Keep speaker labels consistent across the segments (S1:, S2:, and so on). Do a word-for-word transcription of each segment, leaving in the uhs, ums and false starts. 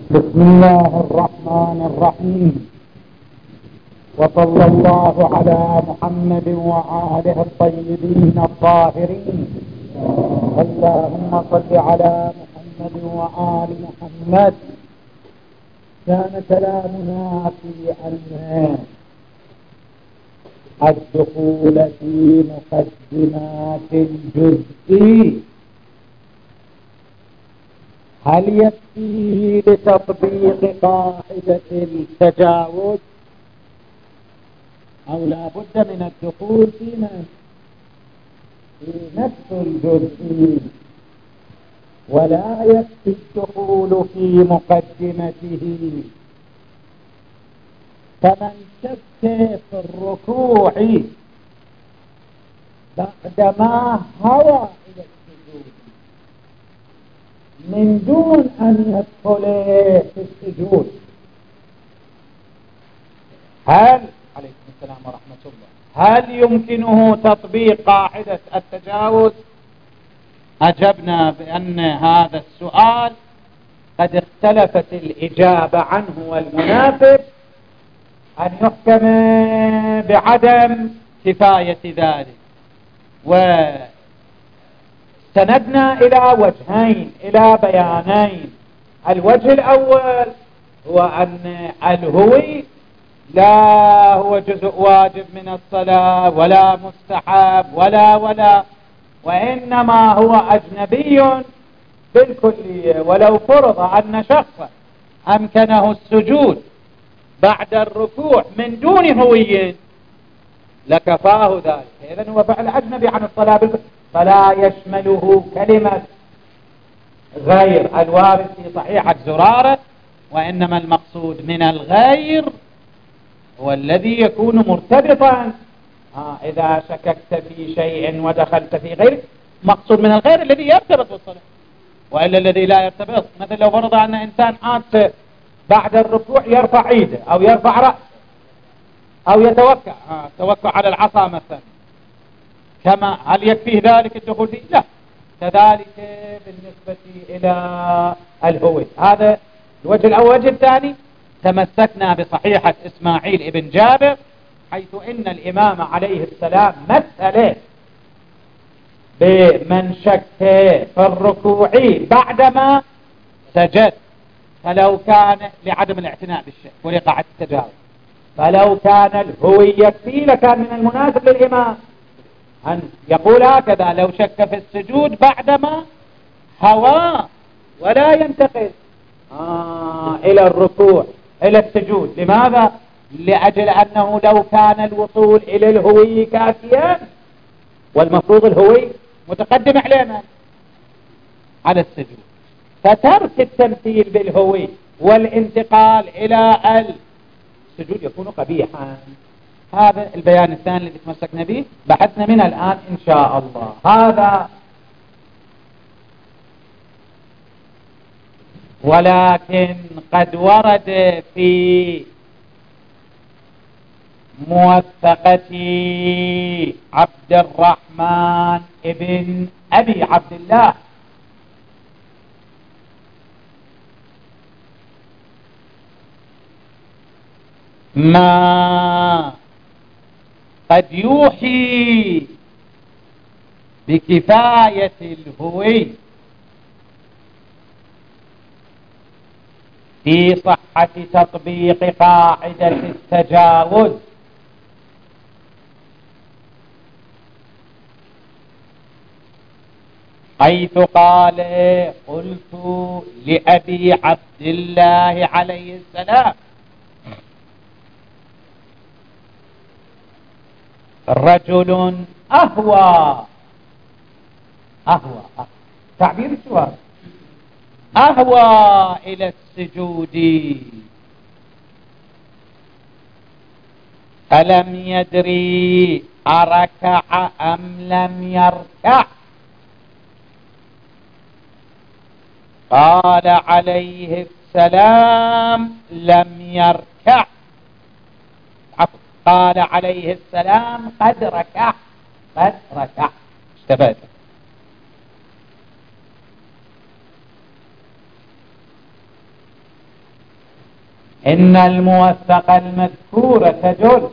S1: بسم الله الرحمن الرحيم، وصلى الله على محمد وآله الطيبين الطاهرين. اللهم صل على محمد وآل محمد. كان كلامنا في أن الدخول في مقدمات الجزء هل يكفي لتطبيق قاعدة التجاوز أو لا بد من الدخول في في نفس الجزء، ولا يكفي الدخول في مقدمته؟ فمن شك في الركوع بعدما هوى إلى السجود من دون أن يدخل في السجود، هل عليكم السلام ورحمة الله هل يمكنه تطبيق قاعدة التجاوز؟ أجبنا بأن هذا السؤال قد اختلفت الإجابة عنه، والمناسب أن يحكم بعدم كفاية ذلك. واستندنا إلى وجهين، إلى بيانين. الوجه الأول هو أن الهوي لا هو جزء واجب من الصلاة ولا مستحب ولا ولا وإنما هو أجنبي بالكلية. ولو فرض أن شخصا أمكنه السجود بعد الركوع من دون هوية لكفاه ذلك، إذن هو فعل أجنبي عن الصلاة بالكلية، فلا يشمله كلمة غير الوارد في صحيحة زرارة، وإنما المقصود من الغير هو الذي يكون مرتبطا. آه إذا شككت في شيء ودخلت في غيره، مقصود من الغير الذي يرتبط بالصلاة، وإلا الذي لا يرتبط. مثل لو فرض أن إنسان حاد بعد الركوع يرفع ايده أو يرفع رأسه أو يتوكع آه توكع على العصا مثلا، كما هل يكفيه ذلك الدخول فيه؟ لا. كذلك بالنسبة إلى الهوي. هذا الوجه الأول. الوجه الثاني تمسكنا بصحيحة إسماعيل ابن جابر، حيث إن الإمام عليه السلام مثل بمن شك في الركوع بعدما سجد، فلو كان لعدم الاعتناء بالشك ولقاعة التجاوز، فلو كان الهوي يكفي لكان من المناسب للإمام أن يقول هكذا: لو شك في السجود بعدما هوى ولا ينتقل آه إلى الركوع إلى السجود. لماذا؟ لأجل أنه لو كان الوصول إلى الهوي كافيا، والمفروض الهوي متقدم علينا على السجود، فترك التمثيل بالهوي والانتقال إلى السجود يكون قبيحا. هذا البيان الثاني الذي تمسكنا به، بحثنا منه الآن إن شاء الله. هذا ولكن قد ورد في موثقة عبد الرحمن ابن أبي عبد الله ما قد يوحي بكفاية الهوي في صحة تطبيق قاعدة التجاوز، حيث قال: قلت لأبي عبد الله عليه السلام: رجل أهوى أهوى تعبير السؤال أهوى إلى السجود ألم يدري أركع أم لم يركع؟ قال عليه السلام: لم يركع. قال عليه السلام: قد ركع قد ركع. استفاد. إن الموثق المذكور تدل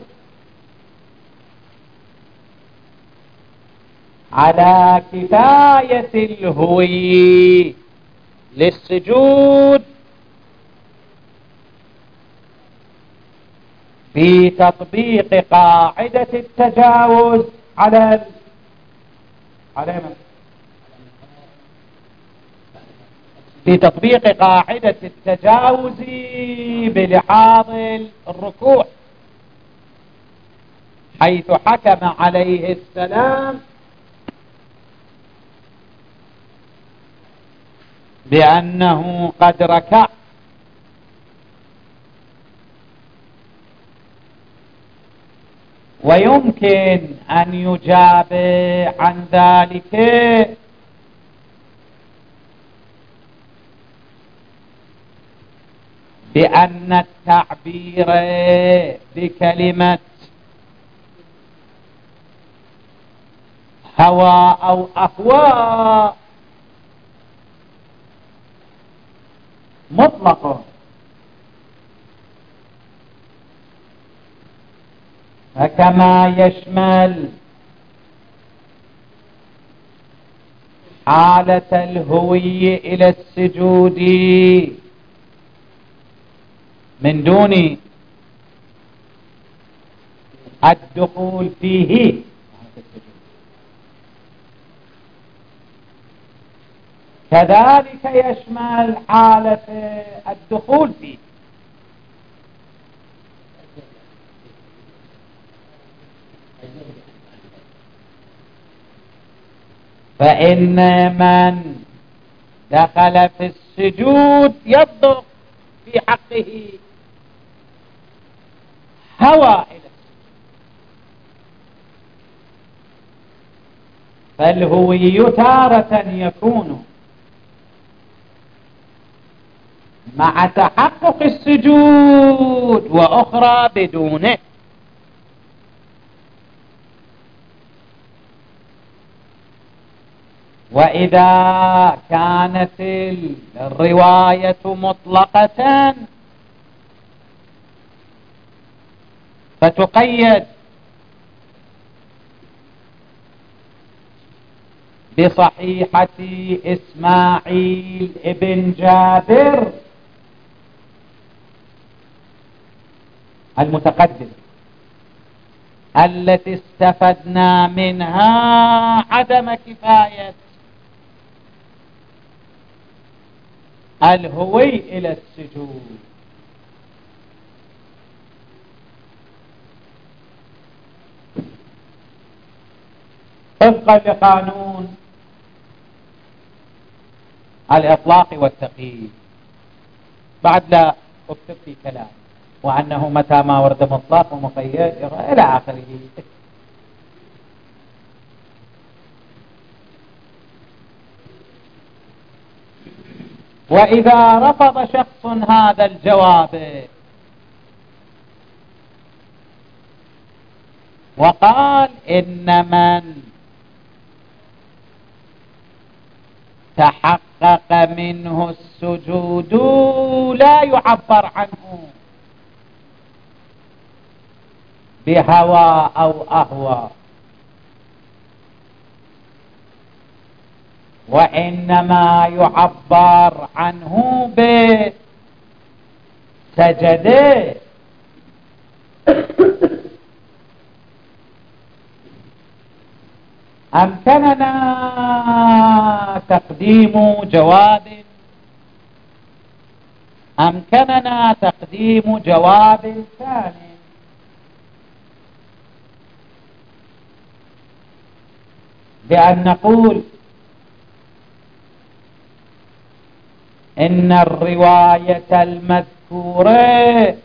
S1: على كفاية الهوي للسجود في تطبيق قاعدة التجاوز على ال... على من؟ في تطبيق قاعدة التجاوز بلحاظ الركوع، حيث حكم عليه السلام بأنه قد ركع، ويمكن أن يجاب عن ذلك بأن التعبير بكلمة هوى أو أهوى مطلق، فكما يشمل حالة الهوي إلى السجود من دون الدخول فيه، كذلك يشمل حالة الدخول فيه. فإن من دخل في السجود يصدق في حقه هوى إلى السجود، فالهوي تارة يكون مع تحقق السجود وأخرى بدونه. وإذا كانت الرواية مطلقة فتقيد بصحيحة إسماعيل ابن جابر المتقدم التي استفدنا منها عدم كفاية الهوي إلى السجود. طبقا لقانون الإطلاق والتقييد، بعد لا أكتب في كلام وأنه متى ما ورد مطلق ومقيد إلى آخره. وإذا رفض شخص هذا الجواب وقال إن من تحقق منه السجود لا يعبر عنه بهوى أو أهوى، وإنما يعبر عنه بسجده، أمكننا تقديم جواب أمكننا تقديم جواب ثاني، بأن نقول إن الرواية المذكورة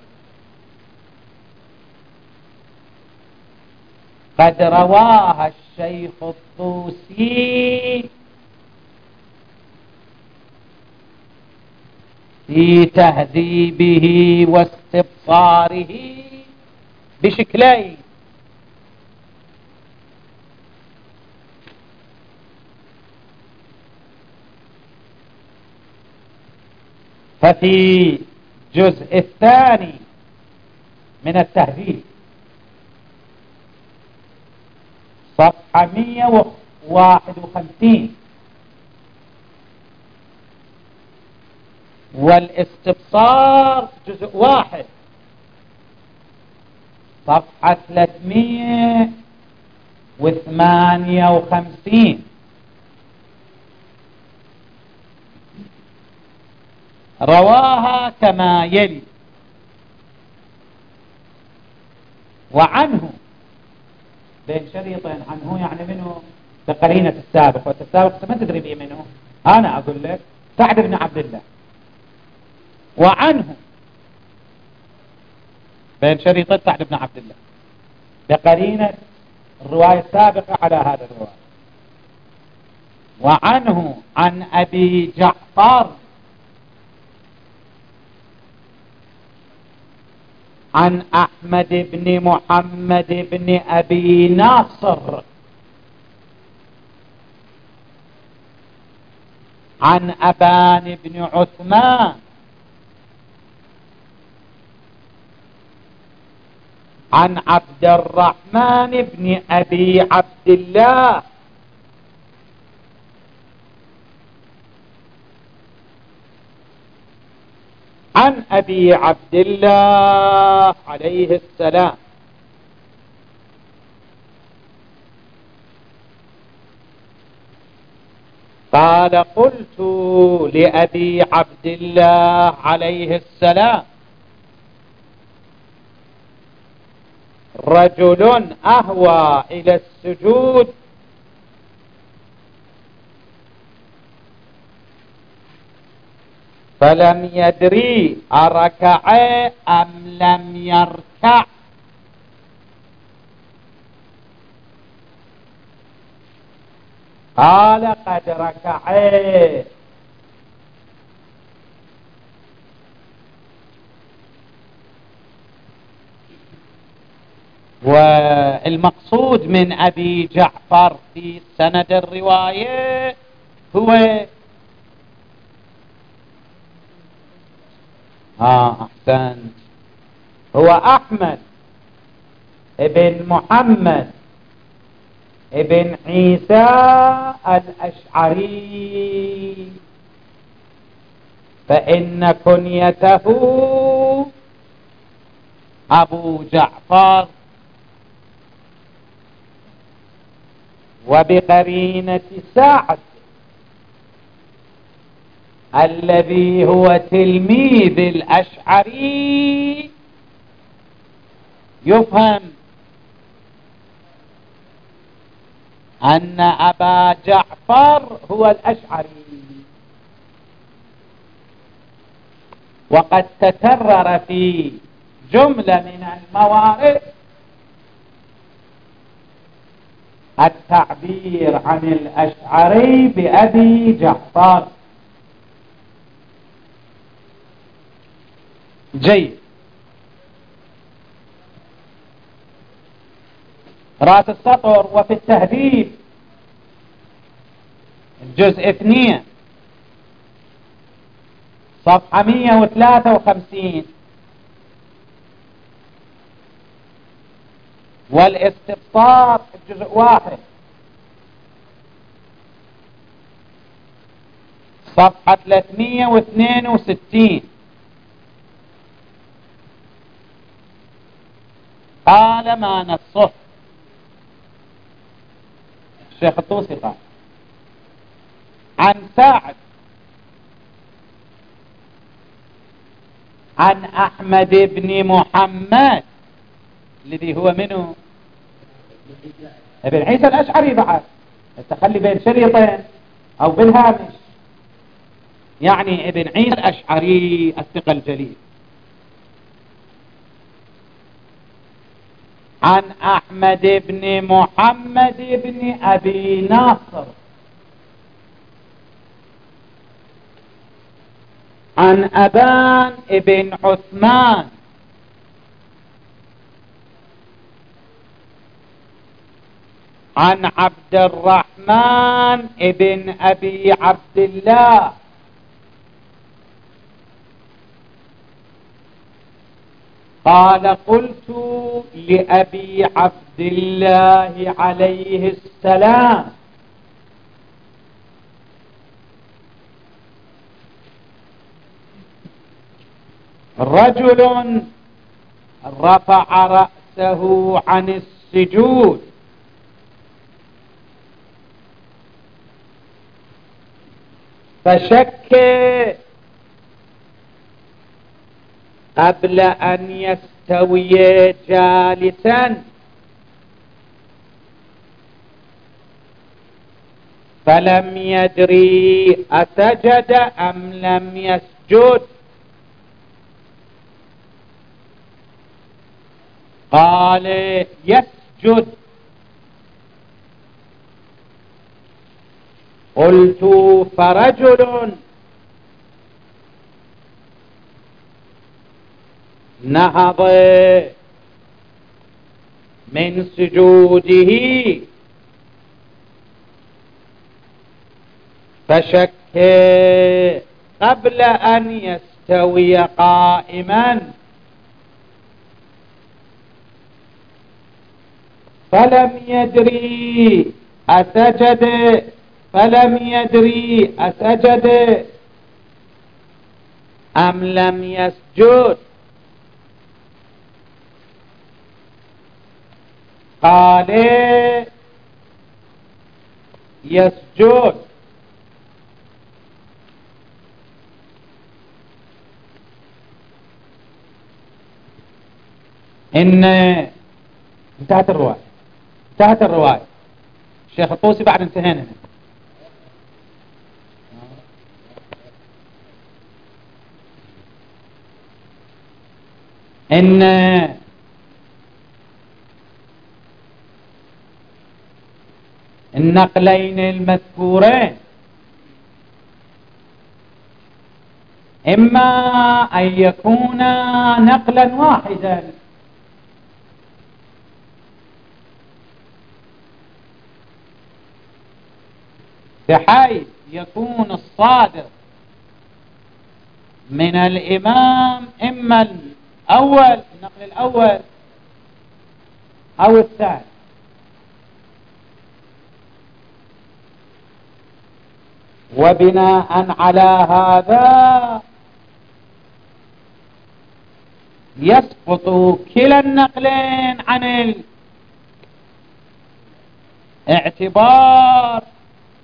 S1: قد رواها الشيخ الطوسي في تهذيبه واستبصاره بشكلين: ففي الجزء الثاني من التهذيب صفحة مئة وواحد وخمسين، والاستبصار جزء واحد صفحة ثلاثمئة وثمانية وخمسين. رواها كما يلي: وعنه، بين شريطين، عنه يعني منه بقرينة السابق، والسابق ما تدري بيه منه، أنا أقول لك سعد بن عبد الله. وعنه بين شريطين سعد بن عبد الله بقرينة الرواية السابقة على هذا الرواية. وعنه عن أبي جعفر عن أحمد بن محمد بن أبي ناصر عن أبان بن عثمان عن عبد الرحمن بن أبي عبد الله عن أبي عبد الله عليه السلام قال: قلت لأبي عبد الله عليه السلام: رجل أهوى إلى السجود فلم يدري أركع أم لم يركع. قال: قد ركع. والمقصود من أبي جعفر في سند الرواية هو ها أحسن هو أحمد ابن محمد ابن عيسى الأشعري، فإن كنيته أبو جعفر، وبقرينة سعد الذي هو تلميذ الأشعري يفهم أن أبا جعفر هو الأشعري. وقد تكرر في جملة من الموارد التعبير عن الأشعري بأبي جعفر. جيد. رأس السطر: وفي التهذيب الجزء اثنين صفحة مئة وثلاثة وخمسين، والاستبصار الجزء واحد صفحة ثلاثمئة واثنين وستين. قال: ما نصه الشيخ الطوسي قال: عن سعد عن أحمد بن محمد الذي هو منه ابن عيسى الأشعري. بعد التخلي بين شريطين أو بالهامش، يعني ابن عيسى الأشعري الثقة الجليل. عن أحمد بن محمد بن أبي ناصر عن أبان بن عثمان عن عبد الرحمن بن أبي عبد الله قال قلت لأبي عبد الله عليه السلام رجل رفع رأسه عن السجود فشك قبل أن يستوي جالسا فلم يدري أسجد أم لم يسجد. قال يسجد. قلت فرجل نهض من سجوده فشك قبل أن يستوي قائما فلم يدري أسجد فلم يدري أسجد أم لم يسجد. قال يسجد. إن انتهت الرواية انتهت الرواية الشيخ الطوسي بعد انتهينا. إن النقلين المذكورين إما أن يكونا نقلا واحدا بحيث يكون الصادر من الإمام إما الأول النقل الأول أو الثاني، وبناء على هذا يسقط كلا النقلين عن الاعتبار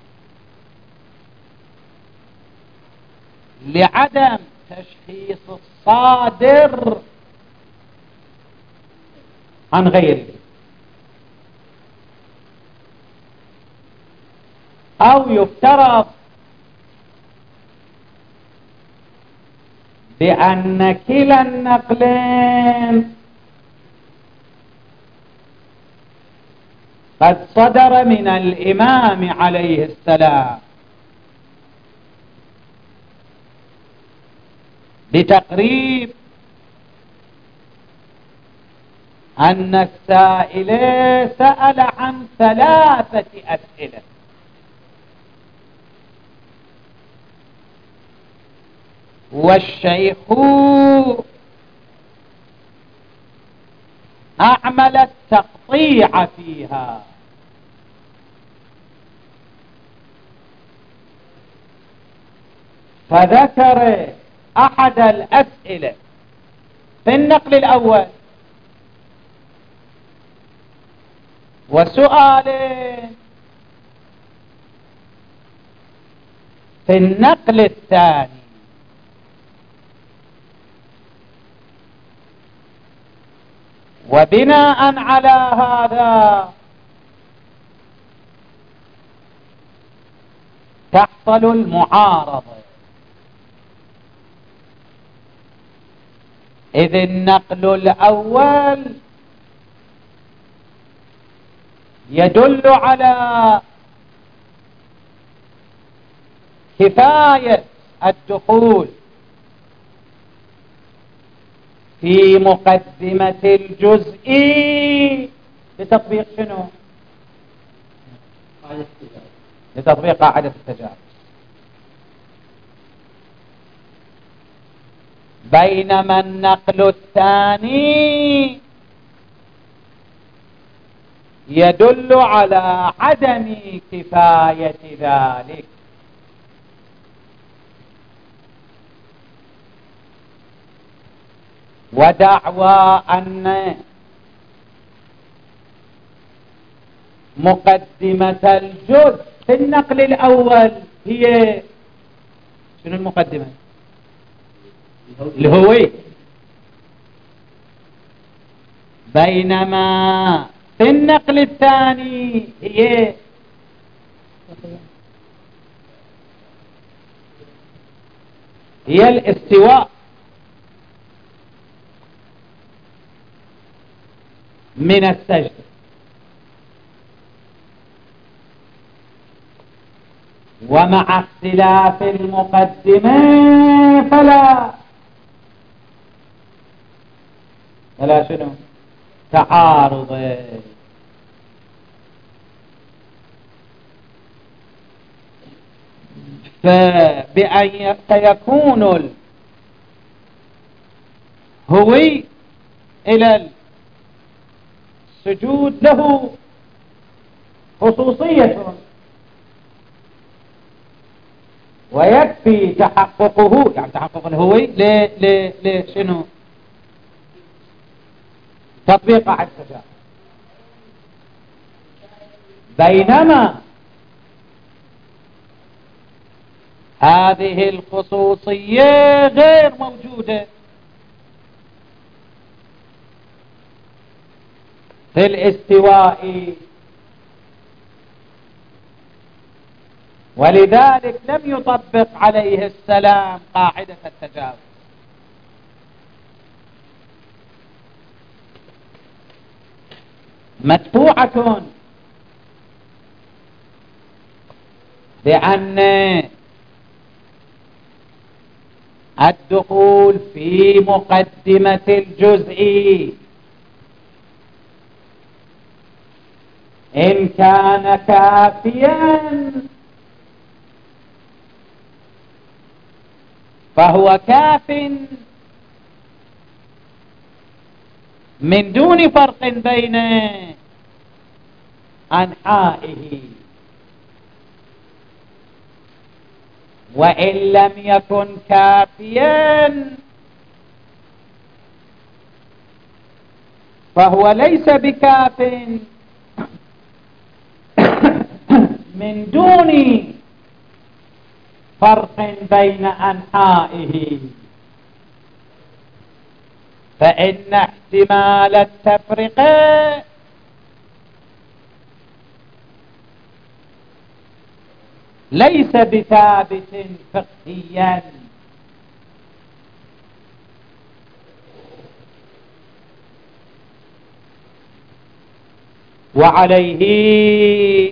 S1: لعدم تشخيص الصادر عن غيره، أو يفترض بأن كلا النقلين قد صدر من الإمام عليه السلام لتقريب أن السائل سأل عن ثلاثة أسئلة، والشيخ أعمل التقطيع فيها، فذكر أحد الأسئلة في النقل الأول وسؤال في النقل الثاني، وبناء على هذا تحصل المعارضة، إذ النقل الأول يدل على كفاية الدخول في مقدمة الجزء لتطبيق شنو؟ لتطبيق قاعدة التجارب. بينما النقل الثاني يدل على عدم كفاية ذلك. ودعوى أن مقدمة الجزء في النقل الأول هي شنو المقدمة؟ الهوية، بينما في النقل الثاني هي هي الاستواء من السجد. ومع اختلاف المقدمة فلا فلا شنو تعارض. فبأن سيكون الهوي إلى السجود له خصوصية ويكفي تحققه، يعني تحقق الهوي لشنو تطبيق قاعدة التجارب. بينما هذه الخصوصية غير موجودة في الاستواء، ولذلك لم يطبق عليه السلام قاعدة التجاوز. مدفوعة بأن الدخول في مقدمة الجزء إن كان كافيا فهو كاف من دون فرق بين أنحائه، وإن لم يكن كافيا فهو ليس بكاف من دون فرق بين أنحائه، فإن احتمال التفرقة ليس بثابت فقهيا. وعليه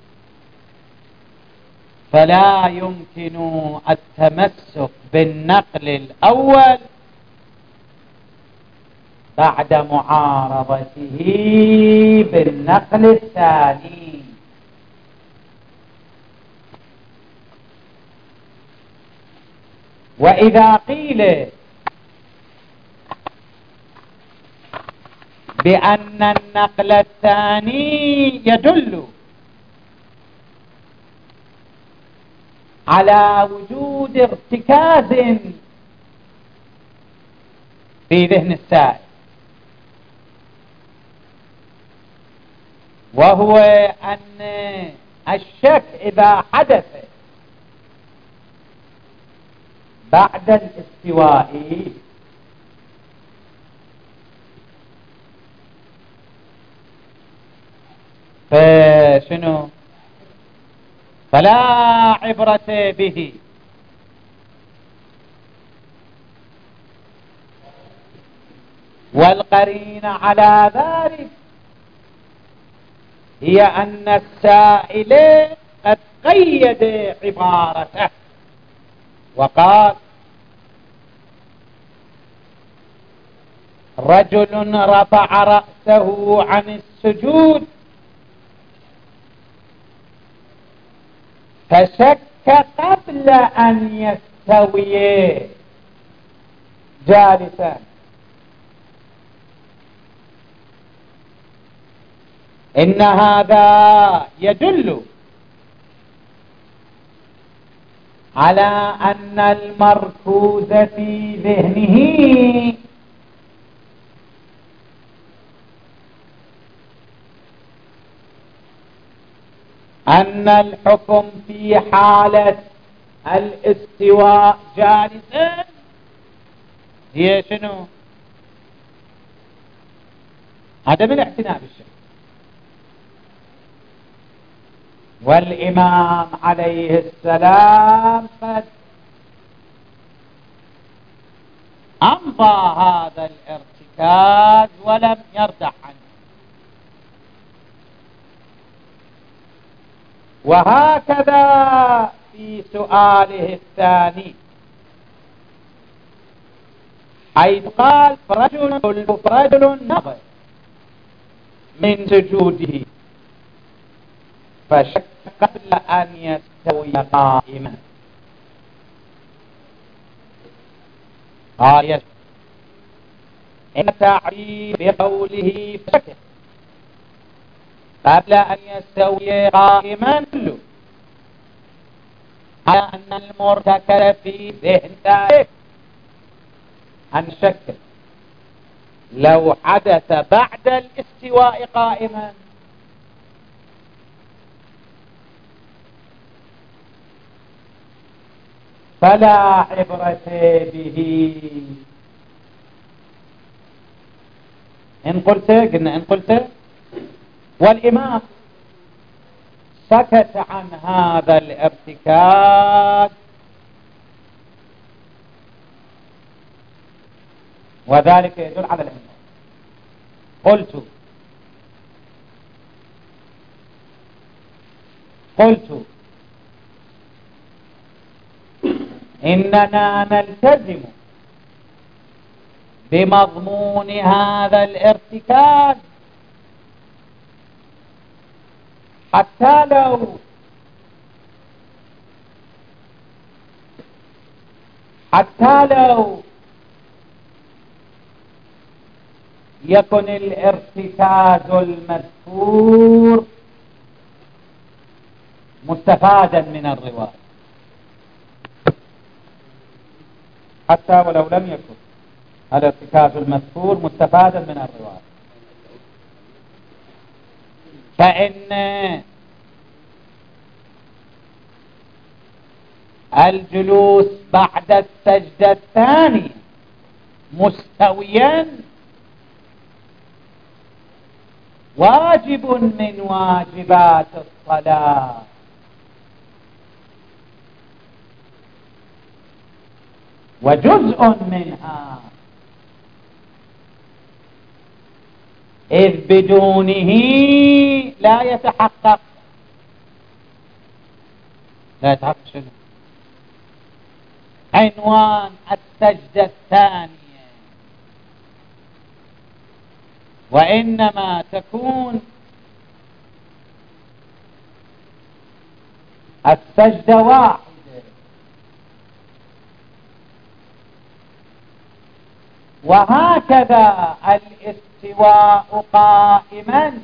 S1: فلا يمكن التمسك بالنقل الأول بعد معارضته بالنقل الثاني. وإذا قيل بأن النقل الثاني يدل على وجود ارتكاز في ذهن السائل، وهو أن الشك إذا حدث بعد الاستواء فشنو فلا عبرة به، والقرينة على ذلك هي أن السائل قد قيد عبارته وقال رجل رفع رأسه عن السجود فشك قبل أن يستوي جالسا. إن هذا يدل على أن المركوز في ذهنه أن الحكم في حالة الاستواء جالسا هي شنو؟ عدم الاعتناء بالشيء. والإمام عليه السلام قد أمضى هذا الارتكاز ولم يردح عنه. وهكذا في سؤاله الثاني حيث قال فرجل فرجل نظر من سجوده فشك قبل أن يستوي قائما. قال يسجد إن تعبير بقوله فشك قبل أن يستوي قائما على أن المرتكب في ذهن أن شك لو حدث بعد الاستواء قائما فلا عبرة به. إن قلت قلنا إن قلت والإمام سكت عن هذا الارتكاز وذلك يدل على الإمام. قلت قلت إننا نلتزم بمضمون هذا الارتكاز حتى لو حتى لو يكن الارتكاز المذكور مستفادا من الرواية، حتى ولو لم يكن الارتكاز المذكور مستفادا من الرواية، فإن الجلوس بعد السجدة الثانية مستويا واجب من واجبات الصلاة، وجزء منها، إذ بدونه لا يتحقق لا يتحقق شنو؟ عنوان السجدة الثانية، وإنما تكون السجدة واحدة. وهكذا الاستواء قائما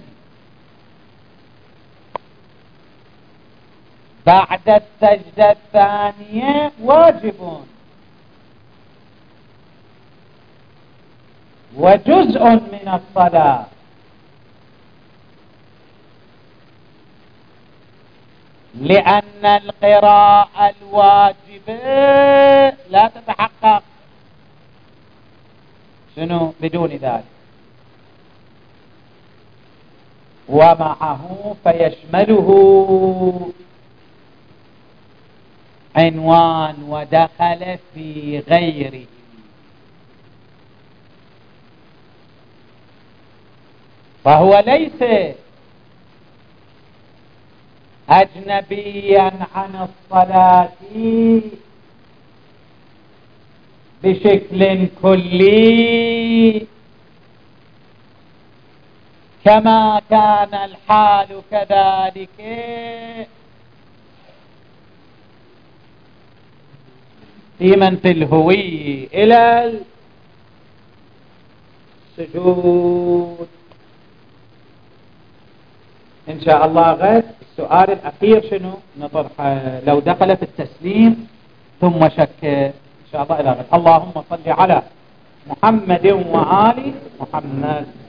S1: بعد السجدة الثانية واجب وجزء من الصلاة، لأن القراءة الواجبة لا تتحقق شنو بدون ذلك، ومعه فيشمله عنوان ودخل في غيره. فهو ليس أجنبيا عن الصلاة بشكل كلي كما كان الحال كذلك في من في الهوي إلى السجود. إن شاء الله غد السؤال الأخير شنو نطرحه لو دخل في التسليم ثم شك، إن شاء الله إلى غد. اللهم صل على محمد وآل محمد.